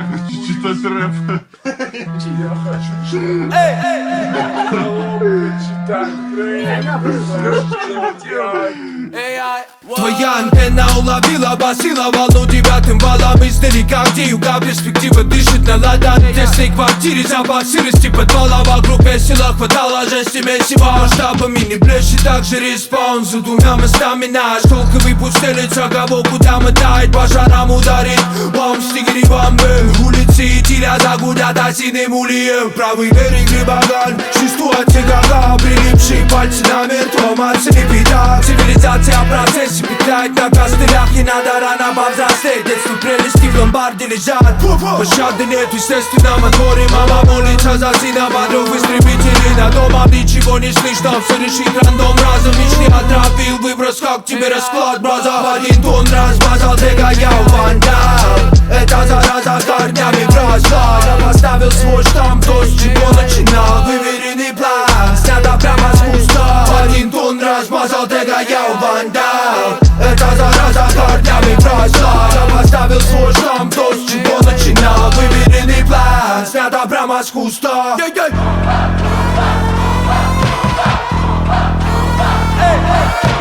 читать рэп. Я хочу читать Твоя антенна уловила, басила волну девятым валом издалека, где юга перспектива дышит на ладан. В тесной квартире запах сырости подвала, вокруг весело хватало жести месива. Масштабами не блещет также респаун за двумя мостами наш шелковый путь стелится, кого куда мотает, пожаром ударит. Вам стигери бомбы, улицы и теля загудят осиным ульем. Правый берег Рибаган, чувствует тягага, прилипшие пальцы на мертвом отцепе. Цивилизация в процессе петляет на костылях, не надо рано повзрослеть. Детство прелести в ломбарде лежат, пощады нет, естественно, моторе. Мама молится за сына, подруг истребителей над домом. Ничего не слышно, все решит рандом разом. Мечты отравил выброс, как тебе расклад, браза. В один тон размазал, тега я вандал. Эта зараза корнями вросла. Я поставил свой штамп, то с чего начинал. Выверенный план, снято прямо с куста. В один тон размазал, тега я вандал. Эта зараза корнями вросла. Я поставил свой штамп, то с чего начинал. Выверенный план, снято прямо с куста. Эй, эй.